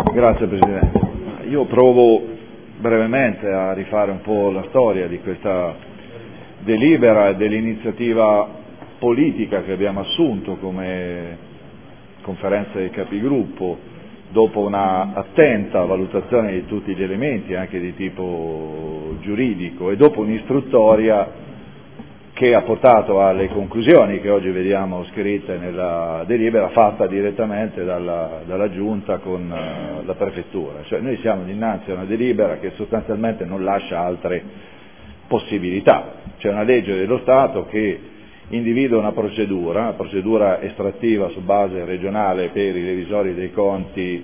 Grazie Presidente. Io provo brevemente a rifare un po' la storia di questa delibera e dell'iniziativa politica che abbiamo assunto come conferenza dei capigruppo dopo una attenta valutazione di tutti gli elementi anche di tipo giuridico e dopo un'istruttoria che ha portato alle conclusioni che oggi vediamo scritte nella delibera fatta direttamente dalla Giunta con la Prefettura. Cioè noi siamo dinanzi a una delibera che sostanzialmente non lascia altre possibilità. C'è una legge dello Stato che individua una procedura estrattiva su base regionale per i revisori dei conti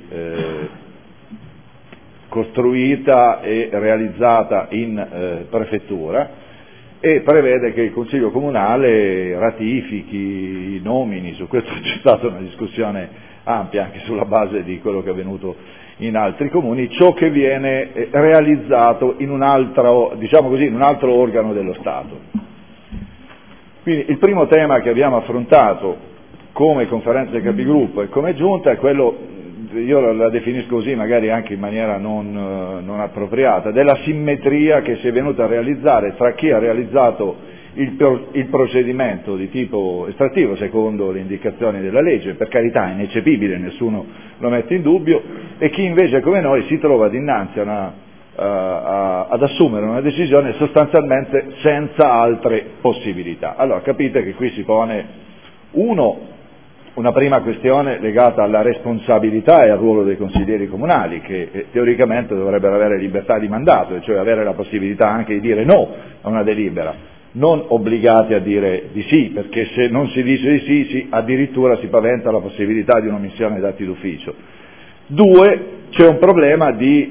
costruita e realizzata in Prefettura, e prevede che il Consiglio Comunale ratifichi, nomini. Su questo c'è stata una discussione ampia anche sulla base di quello che è avvenuto in altri comuni, ciò che viene realizzato in un altro, diciamo così, in un altro organo dello Stato. Quindi il primo tema che abbiamo affrontato come conferenza dei capigruppo e come giunta è quello, io la definisco così magari anche in maniera non appropriata, della simmetria che si è venuta a realizzare tra chi ha realizzato il procedimento di tipo estrattivo secondo le indicazioni della legge, per carità ineccepibile, nessuno lo mette in dubbio, e chi invece come noi si trova dinanzi ad assumere una decisione sostanzialmente senza altre possibilità. Allora capite che qui si pone una prima questione legata alla responsabilità e al ruolo dei consiglieri comunali, che teoricamente dovrebbero avere libertà di mandato, e cioè avere la possibilità anche di dire no a una delibera, non obbligati a dire di sì, perché se non si dice di sì, addirittura si paventa la possibilità di un'omissione d'atti d'ufficio. Due, c'è un problema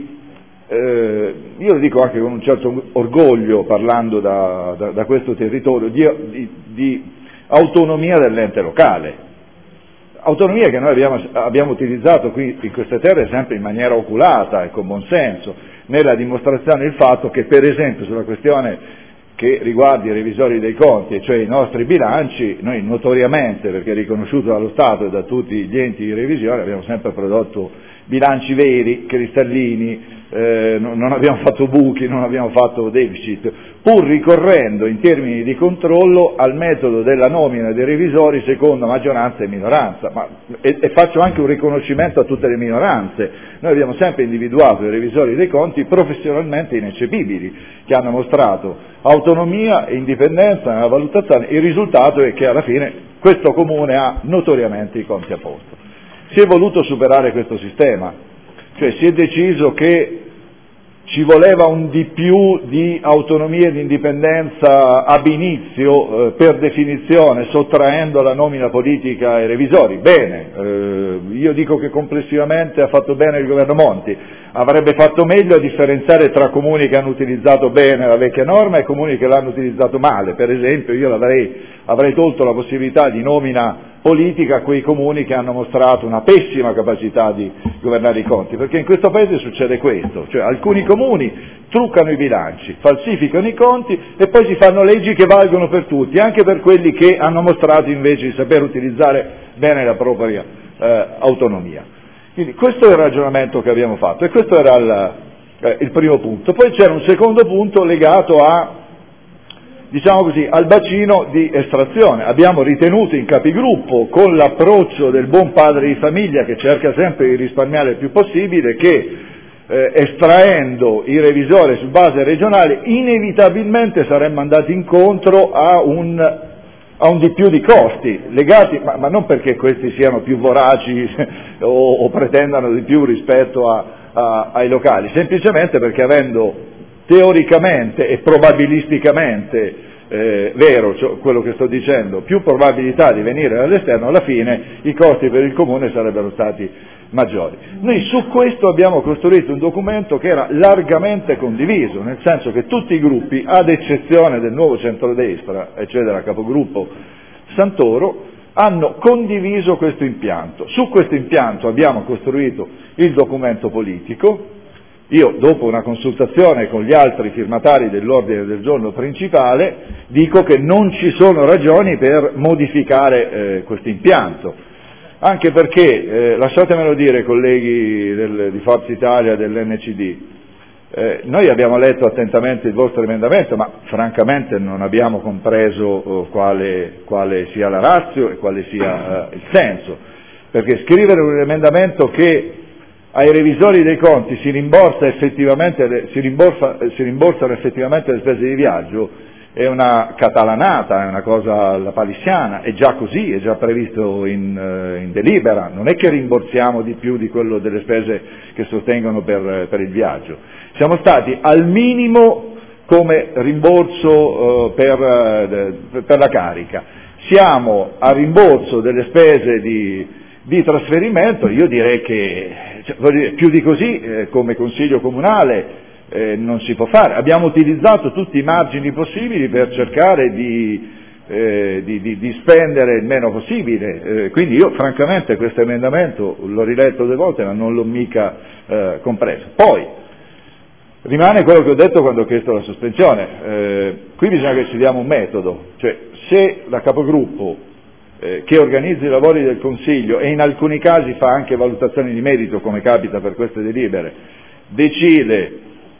io lo dico anche con un certo orgoglio parlando da questo territorio, di autonomia dell'ente locale. Autonomia che noi abbiamo utilizzato qui in queste terre sempre in maniera oculata e con buon senso, nella dimostrazione del fatto che per esempio sulla questione che riguarda i revisori dei conti, e cioè i nostri bilanci, noi notoriamente, perché è riconosciuto dallo Stato e da tutti gli enti di revisione, abbiamo sempre prodotto bilanci veri, cristallini, non abbiamo fatto buchi, non abbiamo fatto deficit, pur ricorrendo in termini di controllo al metodo della nomina dei revisori secondo maggioranza e minoranza, e faccio anche un riconoscimento a tutte le minoranze. Noi abbiamo sempre individuato i revisori dei conti professionalmente ineccepibili, che hanno mostrato autonomia e indipendenza nella valutazione. Il risultato è che alla fine questo Comune ha notoriamente i conti a posto. Si è voluto superare questo sistema, cioè si è deciso che ci voleva un di più di autonomia e di indipendenza ab inizio, per definizione, sottraendo la nomina politica ai revisori. Bene, io dico che complessivamente ha fatto bene il governo Monti, avrebbe fatto meglio a differenziare tra comuni che hanno utilizzato bene la vecchia norma e comuni che l'hanno utilizzato male. Per esempio io avrei tolto la possibilità di nomina politica a quei comuni che hanno mostrato una pessima capacità di governare i conti, perché in questo Paese succede questo, cioè alcuni comuni truccano i bilanci, falsificano i conti e poi si fanno leggi che valgono per tutti, anche per quelli che hanno mostrato invece di saper utilizzare bene la propria autonomia. Quindi questo è il ragionamento che abbiamo fatto e questo era il primo punto. Poi c'era un secondo punto legato al bacino di estrazione. Abbiamo ritenuto in capigruppo, con l'approccio del buon padre di famiglia che cerca sempre di risparmiare il più possibile, che estraendo i revisori su base regionale inevitabilmente saremmo andati incontro a un di più di costi legati, ma non perché questi siano più voraci o pretendano di più rispetto ai locali, semplicemente perché avendo teoricamente e probabilisticamente vero quello che sto dicendo, più probabilità di venire dall'esterno, alla fine i costi per il Comune sarebbero stati maggiori. Noi su questo abbiamo costruito un documento che era largamente condiviso, nel senso che tutti i gruppi, ad eccezione del nuovo centrodestra, e cioè della capogruppo Santoro, hanno condiviso questo impianto. Su questo impianto abbiamo costruito il documento politico. Io, dopo una consultazione con gli altri firmatari dell'ordine del giorno principale, dico che non ci sono ragioni per modificare questo impianto. anche perché, lasciatemelo dire colleghi di Forza Italia, dell'NCD, noi abbiamo letto attentamente il vostro emendamento, ma francamente non abbiamo compreso quale sia la ratio e quale sia il senso, perché scrivere un emendamento che ai revisori dei conti si rimborsano effettivamente le spese di viaggio è una catalanata, è una cosa lapalissiana, è già così, è già previsto in delibera, non è che rimborsiamo di più di quello delle spese che sostengono per il viaggio. Siamo stati al minimo come rimborso per la carica, siamo a rimborso delle spese di trasferimento, io direi che più di così come Consiglio Comunale non si può fare. Abbiamo utilizzato tutti i margini possibili per cercare di spendere il meno possibile, quindi io francamente questo emendamento l'ho riletto 2 volte ma non l'ho mica compreso. Poi rimane quello che ho detto quando ho chiesto la sospensione, qui bisogna che ci diamo un metodo, cioè se la capogruppo che organizza i lavori del Consiglio e in alcuni casi fa anche valutazioni di merito, come capita per queste delibere, decide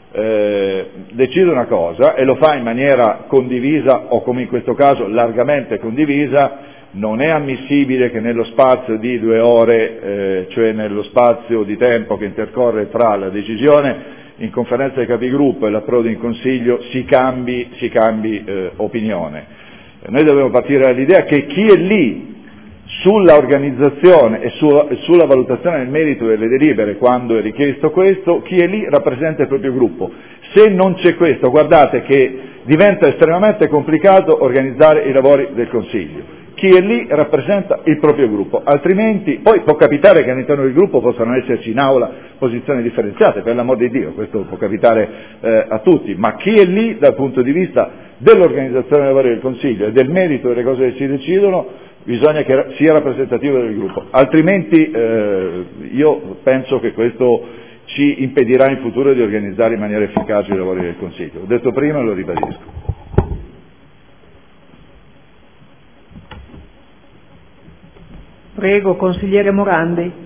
una cosa e lo fa in maniera condivisa o, come in questo caso, largamente condivisa, non è ammissibile che nello spazio di 2 ore, cioè nello spazio di tempo che intercorre tra la decisione in conferenza dei capigruppo e l'approdo in Consiglio, si cambi opinione. Noi dobbiamo partire dall'idea che chi è lì sulla organizzazione e sulla valutazione del merito delle delibere, quando è richiesto questo, chi è lì rappresenta il proprio gruppo. Se non c'è questo, guardate che diventa estremamente complicato organizzare i lavori del Consiglio. Chi è lì rappresenta il proprio gruppo, altrimenti poi può capitare che all'interno del gruppo possano esserci in aula posizioni differenziate, per l'amor di Dio, questo può capitare a tutti, ma chi è lì dal punto di vista dell'organizzazione dei lavori del Consiglio e del merito delle cose che si decidono, bisogna che sia rappresentativo del gruppo, altrimenti io penso che questo ci impedirà in futuro di organizzare in maniera efficace i lavori del Consiglio. L'ho detto prima e lo ribadisco. Prego, consigliere Morandi.